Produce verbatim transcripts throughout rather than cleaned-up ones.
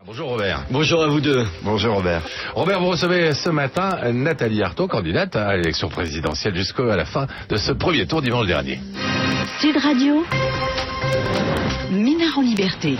Bonjour Robert. Bonjour à vous deux. Bonjour Robert. Robert, vous recevez ce matin Nathalie Arthaud, candidate à l'élection présidentielle jusqu'à la fin de ce premier tour dimanche dernier. Sud Radio, Minard en liberté.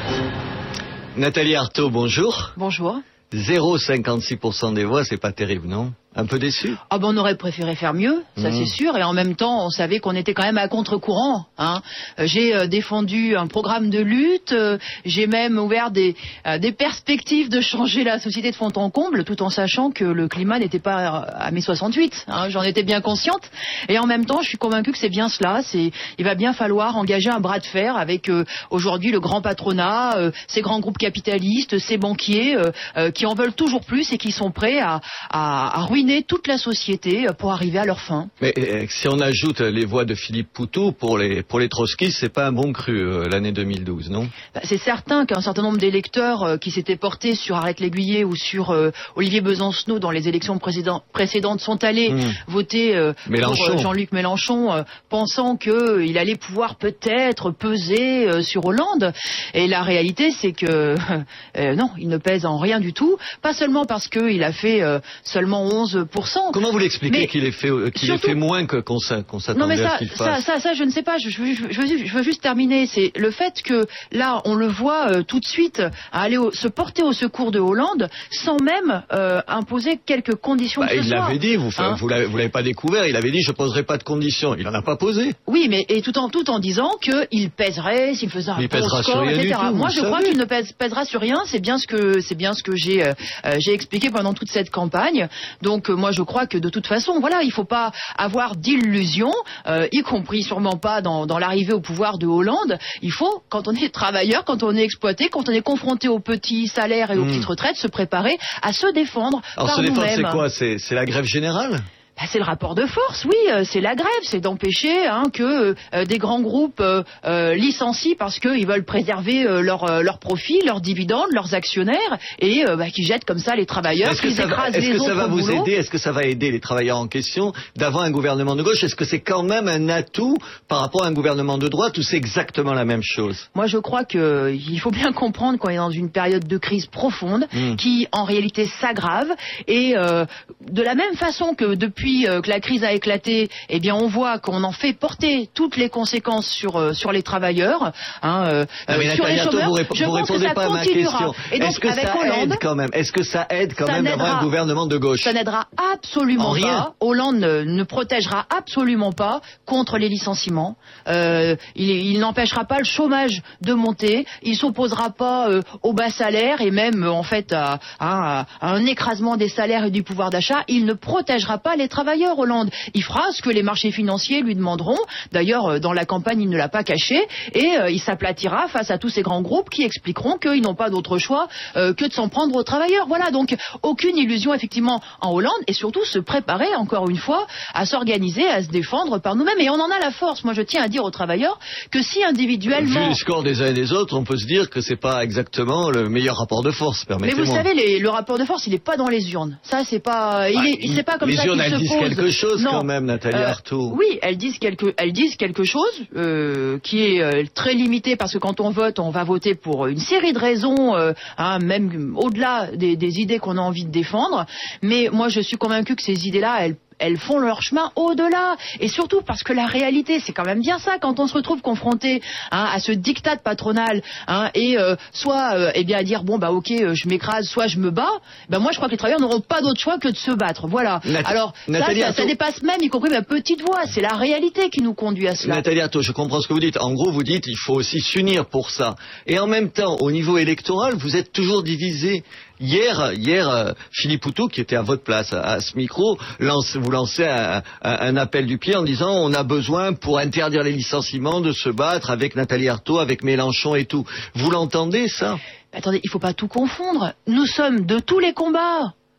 Nathalie Arthaud, bonjour. Bonjour. zéro virgule cinquante-six pour cent des voix, c'est pas terrible, non? Un peu déçu? Ah ben on aurait préféré faire mieux, ça mmh. c'est sûr, et en même temps on savait qu'on était quand même à contre-courant. Hein. J'ai euh, défendu un programme de lutte, euh, j'ai même ouvert des, euh, des perspectives de changer la société de fond en comble, tout en sachant que le climat n'était pas à mai soixante-huit. Hein. J'en étais bien consciente, et en même temps je suis convaincue que c'est bien cela. C'est, il va bien falloir engager un bras de fer avec euh, aujourd'hui le grand patronat, euh, ces grands groupes capitalistes, ces banquiers euh, euh, qui en veulent toujours plus et qui sont prêts à, à, à ruiner toute la société pour arriver à leur fin. Mais euh, si on ajoute les voix de Philippe Poutou pour les pour les trotskistes, c'est pas un bon cru euh, l'année deux mille douze, non? Bah, c'est certain qu'un certain nombre d'électeurs euh, qui s'étaient portés sur Arlette Léguillet ou sur euh, Olivier Besancenot dans les élections précédentes sont allés mmh. voter euh, pour euh, Jean-Luc Mélenchon, euh, pensant que il allait pouvoir peut-être peser euh, sur Hollande. Et la réalité, c'est que euh, non, il ne pèse en rien du tout. Pas seulement parce qu'il a fait euh, seulement onze pour cent. Comment vous l'expliquez qu'il ait fait, qu'il surtout, ait fait moins que qu'on s'attendait à ce qu'il fasse? Ça, ça, ça, je ne sais pas. Je, je, je, je, veux, je veux juste terminer. C'est le fait que là, on le voit euh, tout de suite aller au, se porter au secours de Hollande sans même euh, imposer quelques conditions. Bah, de ce il l'avait dit. Vous, hein? vous l'avez pas découvert. Il avait dit je poserai pas de conditions. Il en a pas posé. Oui, mais et tout en tout en disant que il pèserait s'il faisait un il bon score, et cetera. Moi, je crois qu'il ne pèse, pèsera sur rien. C'est bien ce que c'est bien ce que j'ai euh, j'ai expliqué pendant toute cette campagne. Donc moi je crois que de toute façon, voilà, il ne faut pas avoir d'illusions, euh, y compris sûrement pas dans, dans l'arrivée au pouvoir de Hollande. Il faut, quand on est travailleur, quand on est exploité, quand on est confronté aux petits salaires et aux mmh. petites retraites, se préparer à se défendre. Alors par se défendre, nous-mêmes. C'est quoi? C'est, c'est la grève générale? Bah, c'est le rapport de force, oui, euh, c'est la grève, c'est d'empêcher hein, que euh, des grands groupes euh, euh, licencient parce qu'ils veulent préserver euh, leurs euh, leur profits, leurs dividendes, leurs actionnaires, et euh, bah, qui jettent comme ça les travailleurs, qui écrasent les autres. Est-ce que ça va vous boulot. aider, est-ce que ça va aider les travailleurs en question d'avoir un gouvernement de gauche? Est-ce que c'est quand même un atout par rapport à un gouvernement de droite ou c'est exactement la même chose? Moi je crois qu'il faut bien comprendre qu'on est dans une période de crise profonde mmh. qui en réalité s'aggrave, et euh, de la même façon que depuis que la crise a éclaté, eh bien on voit qu'on en fait porter toutes les conséquences sur euh, sur les travailleurs, hein, euh, non, mais sur les chômeurs. Vous, répo- je vous pense répondez que ça pas continuera. à ma question. Et donc, est-ce que avec ça Hollande, aide quand même? Est-ce que ça aide quand même d'avoir un gouvernement de gauche? Ça n'aidera absolument pas. Hollande ne, ne protégera absolument pas contre les licenciements. Euh, il, il n'empêchera pas le chômage de monter. Il s'opposera pas euh, au bas salaire et même en fait à, à, à un écrasement des salaires et du pouvoir d'achat. Il ne protégera pas les travailleurs, Hollande. Il fera ce que les marchés financiers lui demanderont. D'ailleurs, dans la campagne, il ne l'a pas caché. Et euh, il s'aplatira face à tous ces grands groupes qui expliqueront qu'ils n'ont pas d'autre choix euh, que de s'en prendre aux travailleurs. Voilà, donc aucune illusion effectivement en Hollande. Et surtout se préparer, encore une fois, à s'organiser, à se défendre par nous-mêmes. Et on en a la force. Moi, je tiens à dire aux travailleurs que si individuellement... Vu les scores des uns et des autres, on peut se dire que c'est pas exactement le meilleur rapport de force, permettez-moi. Mais vous savez, les, le rapport de force, il n'est pas dans les urnes. Ça, c'est pas... Il bah, est, il, c'est pas comme les ça urnes, qu'il elles se disent pose. quelque chose non. quand même, Nathalie euh, Arthaud. Oui, elles disent quelque, elles disent quelque chose euh, qui est euh, très limité parce que quand on vote, on va voter pour une série de raisons, euh, hein, même au-delà des, des idées qu'on a envie de défendre. Mais moi, je suis convaincue que ces idées-là, elles elles font leur chemin au-delà. Et surtout parce que la réalité, c'est quand même bien ça, quand on se retrouve confronté hein, à ce diktat patronal, hein, et euh, soit euh, eh bien à dire bon bah ok euh, je m'écrase, soit je me bats, ben moi je crois que les travailleurs n'auront pas d'autre choix que de se battre. Voilà. Nat- Alors Nathalie ça, ça, ça dépasse même, y compris ma petite voix. C'est la réalité qui nous conduit à cela. Nathalie Arthaud, je comprends ce que vous dites. En gros, vous dites il faut aussi s'unir pour ça. Et en même temps, au niveau électoral, vous êtes toujours divisés. Hier, hier, euh, Philippe Poutou, qui était à votre place à, à ce micro, lance, vous lancez un, un, un appel du pied en disant on a besoin pour interdire les licenciements de se battre avec Nathalie Arthaud, avec Mélenchon et tout. Vous l'entendez ça? Attendez, il ne faut pas tout confondre. Nous sommes de tous les combats.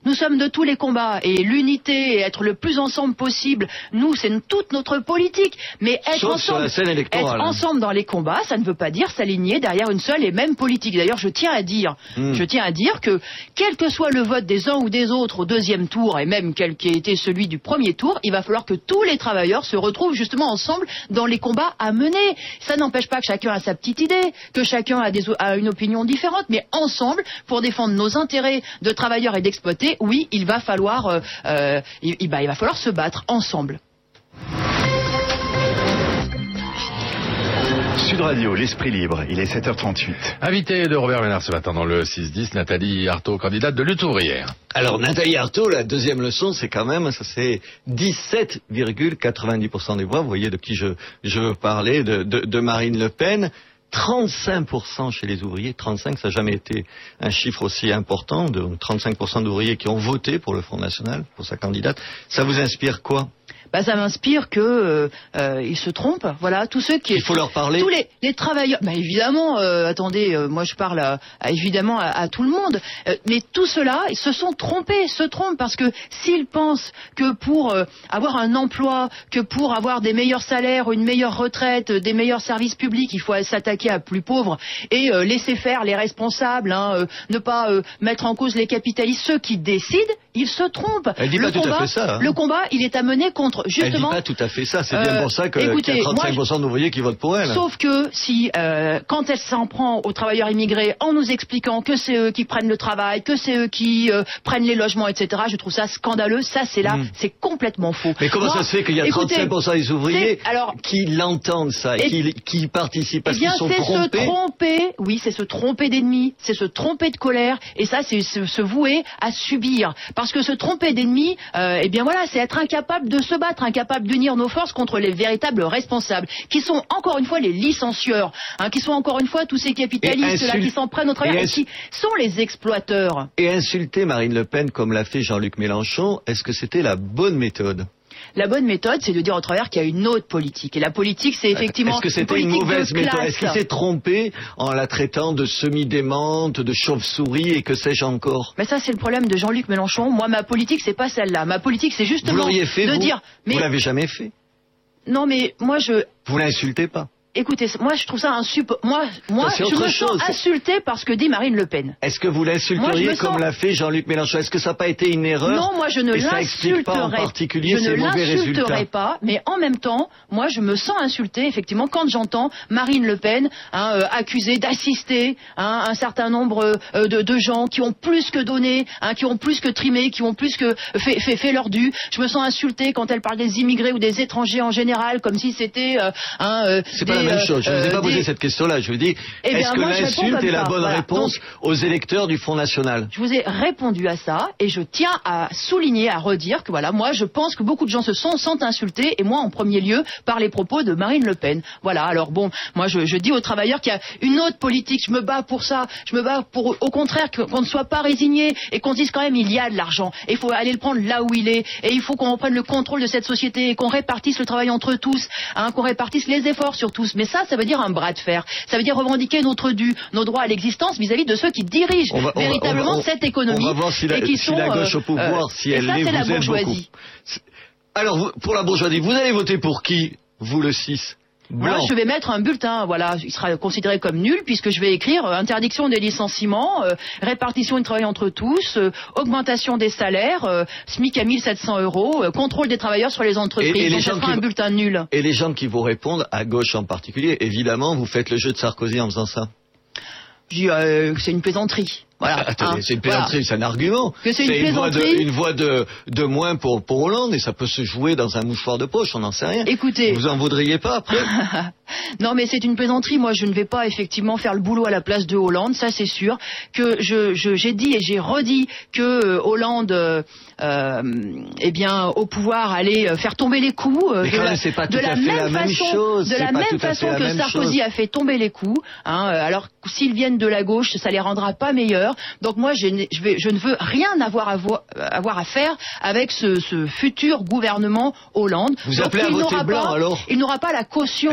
Nous sommes de tous les combats et l'unité et être le plus ensemble possible, nous, c'est toute notre politique. Mais être Sauf ensemble, sur la scène électorale. être ensemble dans les combats, ça ne veut pas dire s'aligner derrière une seule et même politique. D'ailleurs, je tiens à dire, mmh. je tiens à dire que quel que soit le vote des uns ou des autres au deuxième tour et même quel qui a été celui du premier tour, il va falloir que tous les travailleurs se retrouvent justement ensemble dans les combats à mener. Ça n'empêche pas que chacun a sa petite idée, que chacun a, des, a une opinion différente, mais ensemble, pour défendre nos intérêts de travailleurs et d'exploités, oui, il va falloir, euh, euh, il, il, bah, il va falloir se battre ensemble. Sud Radio, l'esprit libre, il est sept heures trente-huit. Invité de Robert Ménard ce matin dans le six dix, Nathalie Arthaud, candidate de Lutte ouvrière. Alors Nathalie Arthaud, la deuxième leçon, c'est quand même, ça c'est dix-sept virgule quatre-vingt-dix pour cent des voix. Vous voyez de qui je, je veux parler, de, de, de Marine Le Pen. trente-cinq pour cent chez les ouvriers, trente-cinq, ça n'a jamais été un chiffre aussi important, de trente-cinq pour cent d'ouvriers qui ont voté pour le Front National, pour sa candidate. Ça vous inspire quoi? Bah, ça m'inspire que euh, euh, ils se trompent. Voilà, tous ceux qui. Il faut leur parler. Tous les, les travailleurs. Bah évidemment. Euh, attendez, euh, moi je parle à, à, évidemment à, à tout le monde. Euh, mais tout cela, ils se sont trompés, se trompent parce que s'ils pensent que pour euh, avoir un emploi, que pour avoir des meilleurs salaires, une meilleure retraite, des meilleurs services publics, il faut s'attaquer à plus pauvres et euh, laisser faire les responsables, hein, euh, ne pas euh, mettre en cause les capitalistes, ceux qui décident. Ils se trompent. Elle dit le pas combat, tout à fait ça. Hein. Le combat, il est à mener contre justement. Elle dit pas tout à fait ça. C'est bien euh, pour ça que écoutez, qu'il y a trente-cinq pour cent d'ouvriers qui votent pour elle. Sauf que si, euh, quand elle s'en prend aux travailleurs immigrés en nous expliquant que c'est eux qui prennent le travail, que c'est eux qui euh, prennent les logements, et cetera. Je trouve ça scandaleux. Ça, c'est là, mmh. c'est complètement faux. Mais comment Moi, ça se fait qu'il y a trente-cinq pour cent des ouvriers alors, qui l'entendent ça, et qui, qui participent parce eh bien, qu'ils sont trompés? C'est se tromper. Oui, c'est se tromper d'ennemis, c'est se tromper de colère, et ça, c'est se, se vouer à subir. Parce que se tromper d'ennemis, euh, eh bien voilà, c'est être incapable de se battre, incapable d'unir nos forces contre les véritables responsables, qui sont encore une fois les licencieurs, hein, qui sont encore une fois tous ces capitalistes là qui s'en prennent au travail, et, et qui sont les exploiteurs. Et insulter Marine Le Pen comme l'a fait Jean-Luc Mélenchon, est-ce que c'était la bonne méthode? La bonne méthode, c'est de dire aux travailleurs qu'il y a une autre politique. Et la politique, c'est effectivement Est-ce que c'était une, une mauvaise méthode? Est-ce qu'il s'est trompé en la traitant de semi-démente, de chauve-souris et que sais-je encore? Mais ça, c'est le problème de Jean-Luc Mélenchon. Moi, ma politique, c'est pas celle-là. Ma politique, c'est justement vous l'auriez fait, de vous dire... Mais... Vous l'avez jamais fait? Non, mais moi, je... Vous l'insultez pas? Écoutez, moi je trouve ça insup... Moi, moi je me chose. sens insulté par ce que dit Marine Le Pen. Est-ce que vous l'insulteriez comme sens... l'a fait Jean-Luc Mélenchon? Est-ce que ça n'a pas été une erreur? Non, moi je ne l'insulterai pas. En particulier, je ne l'insulterai pas, mais en même temps, moi je me sens insulté effectivement quand j'entends Marine Le Pen hein, euh, accusée d'assister hein, un certain nombre euh, de, de gens qui ont plus que donné, hein, qui ont plus que trimé, qui ont plus que fait, fait, fait leur dû. Je me sens insulté quand elle parle des immigrés ou des étrangers en général, comme si c'était euh, un euh, la même chose. Je ne vous ai pas posé des... cette question-là. Je vous dis, eh est-ce que l'insulte est la bonne voilà. réponse Donc, aux électeurs du Front National? Je vous ai répondu à ça et je tiens à souligner, à redire que voilà, moi je pense que beaucoup de gens se sont, sentent insultés et moi en premier lieu par les propos de Marine Le Pen. Voilà, alors bon, moi je, je dis aux travailleurs qu'il y a une autre politique, je me bats pour ça, je me bats pour au contraire qu'on ne soit pas résigné et qu'on dise quand même il y a de l'argent et il faut aller le prendre là où il est et il faut qu'on reprenne le contrôle de cette société et qu'on répartisse le travail entre tous, hein, qu'on répartisse les efforts sur tous. Mais ça, ça veut dire un bras de fer. Ça veut dire revendiquer notre dû, nos droits à l'existence vis-à-vis de ceux qui dirigent on va, véritablement on va, on, cette économie. On va voir si la, et qui si sont, la gauche au pouvoir, euh, si elle ça, l'est, c'est vous la aime bourgeoisie. beaucoup. Alors, vous, pour la bourgeoisie, vous allez voter pour qui, vous le six? Moi, je vais mettre un bulletin, voilà, il sera considéré comme nul puisque je vais écrire euh, interdiction des licenciements, euh, répartition du travail entre tous, euh, augmentation des salaires, euh, SMIC à mille sept cents euros, euh, contrôle des travailleurs sur les entreprises. Et, et Donc, les ça gens sera qui... un bulletin nul. Et les gens qui vous répondent, à gauche en particulier, évidemment, vous faites le jeu de Sarkozy en faisant ça. Je dis, euh, c'est une plaisanterie. Voilà, Attendez, hein, c'est une plaisanterie, voilà. C'est un argument. C'est une, une voix, de, une voix de, de moins pour, pour Hollande et ça peut se jouer dans un mouchoir de poche, on n'en sait rien. Écoutez, vous en voudriez pas après? Non, mais c'est une plaisanterie. Moi, je ne vais pas effectivement faire le boulot à la place de Hollande, ça c'est sûr. Que je, je, j'ai dit et j'ai redit que euh, Hollande, euh, euh, eh bien, au pouvoir, allait faire tomber les coups. Euh, mais de quand la, même, c'est pas tout de à la fait même la même façon, chose. de la même façon que Sarkozy chose. a fait tomber les coups. Hein, alors, s'ils viennent de la gauche, ça les rendra pas meilleurs. Donc moi, je, je, vais, je ne veux rien avoir à, vo- avoir à faire avec ce, ce futur gouvernement Hollande. Vous Donc, appelez à voter blanc pas, alors? Il n'aura pas la caution Est-ce que vous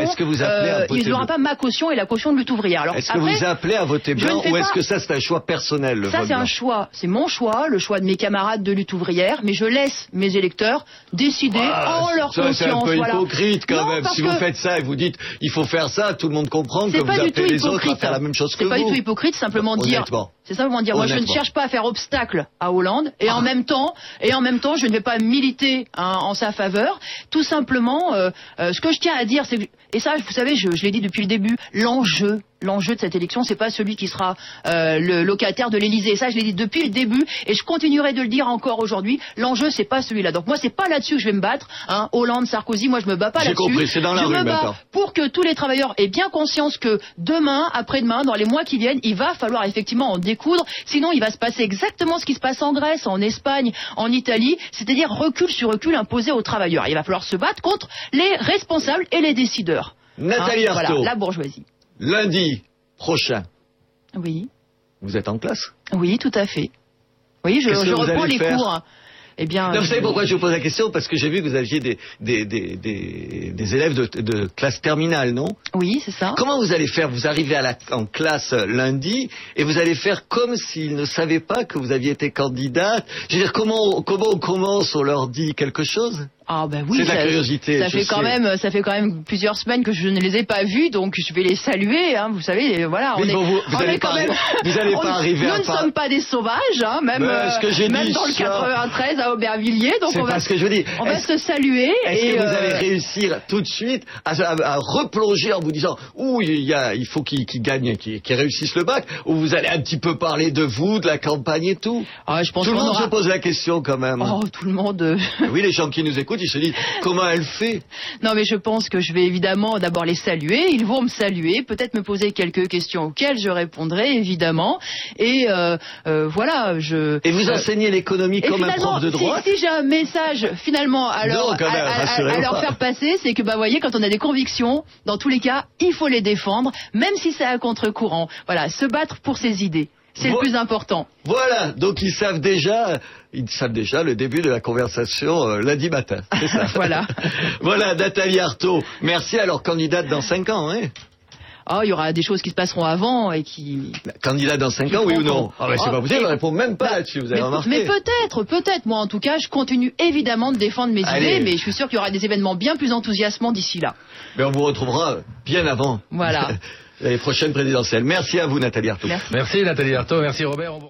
appelez à euh, voter il n'aura blanc. pas ma caution et la caution de lutte ouvrière. Alors, Est-ce que après, vous appelez à voter blanc ou est-ce pas... que ça c'est un choix personnel, le Ça vote c'est blanc? un choix, c'est mon choix, le choix de mes camarades de lutte ouvrière, mais je laisse mes électeurs décider Ah, en leur ça, conscience. c'est un peu voilà. hypocrite quand Non, même. parce Si que vous faites ça et vous dites il faut faire ça, tout le monde comprend que c'est vous pas du appelez tout les autres à hypocrite. faire la même chose que C'est vous. pas du tout hypocrite, simplement dire. Honnêtement. C'est simplement dire. Moi, je ne Honnêtement. cherche pas à faire obstacle à Hollande, et en même temps, et en même temps, je ne vais pas militer hein, en sa faveur. Tout simplement, euh, euh, ce que je tiens à dire, c'est que, et ça, vous savez, je, je l'ai dit depuis le début, l'enjeu. L'enjeu de cette élection, c'est pas celui qui sera euh, le locataire de l'Élysée. Ça, je l'ai dit depuis le début, et je continuerai de le dire encore aujourd'hui. L'enjeu, c'est pas celui-là. Donc moi, c'est pas là-dessus que je vais me battre. Hein. Hollande, Sarkozy, moi, je me bats pas J'ai là-dessus. compris, c'est dans la je rue me bats maintenant. pour que tous les travailleurs aient bien conscience que demain, après-demain, dans les mois qui viennent, il va falloir effectivement en découdre. Sinon, il va se passer exactement ce qui se passe en Grèce, en Espagne, en Italie, c'est-à-dire recul sur recul imposé aux travailleurs. Il va falloir se battre contre les responsables et les décideurs. Nathalie Hein, Arthaud, voilà, la bourgeoisie. lundi prochain, Oui, vous êtes en classe? oui, tout à fait. Oui, je, Qu'est-ce que je vous reprends allez les faire cours. Eh bien, Non, vous je- savez pourquoi je vous pose la question? Parce que j'ai vu que vous aviez des, des, des, des, des élèves de, de classe terminale, non? Oui, c'est ça. Comment vous allez faire? Vous arrivez à la, en classe euh, lundi et vous allez faire comme s'ils ne savaient pas que vous aviez été candidate. Je veux dire, comment, comment on commence? On leur dit quelque chose? Ah ben oui, C'est de la ça, curiosité, ça je fait quand sais. même, ça fait quand même plusieurs semaines que je ne les ai pas vus, donc je vais les saluer. Hein, vous savez, voilà. Mais on est, bon, vous- vous on allez est quand pas même. arri- vous allez on- pas arriver nous à ne par- sommes pas des sauvages, hein, même, Ben, ce que j'ai même dit, dans le ça- quatre-vingt-treize à Aubervilliers. Donc C'est on va, pas ce que je veux dire. on va Est-ce- se saluer. Est-ce et que vous euh, allez réussir tout de suite à, à- à replonger en vous disant ouh il, y a, il faut qu'ils qu'ils gagnent, qu'ils qu'ils réussissent le bac, ou vous allez un petit peu parler de vous, de la campagne et tout? ah, je pense Tout le qu'on monde aura- se pose la question quand même. Oh, tout le monde. euh, Oui, les gens qui nous écoutent, ils se disent comment elle fait? Non, mais je pense que je vais évidemment d'abord les saluer. Ils vont me saluer, peut-être me poser quelques questions auxquelles je répondrai, évidemment. Et euh, euh, voilà, je. Et vous euh, enseignez l'économie Et comme un finalement, prof de si- droit? si, j'ai un message finalement à leur, Non, quand même, à- à- à- rassurez-moi. à leur faire passer, c'est que bah voyez, quand on a des convictions, dans tous les cas, il faut les défendre, même si c'est à contre-courant. Voilà, se battre pour ses idées, c'est Vo- le plus important. Voilà, donc ils savent déjà, ils savent déjà le début de la conversation euh, lundi matin. C'est ça. Voilà. Voilà, Nathalie Arthaud. Merci, alors candidate dans cinq ans, hein? Oh, il y aura des choses qui se passeront avant et qui. Candidat dans cinq ans, oui ou non? Ah, bah, c'est Oh, pas possible, mais- on répond même pas Bah, là-dessus, vous avez mais, remarqué. mais peut-être, peut-être. Moi, en tout cas, je continue évidemment de défendre mes Allez. idées, mais je suis sûr qu'il y aura des événements bien plus enthousiasmants d'ici là. Mais on vous retrouvera bien avant. Voilà. Les prochaines présidentielles. Merci à vous, Nathalie Arthaud. Merci. Merci Nathalie Arthaud, merci Robert. On vous-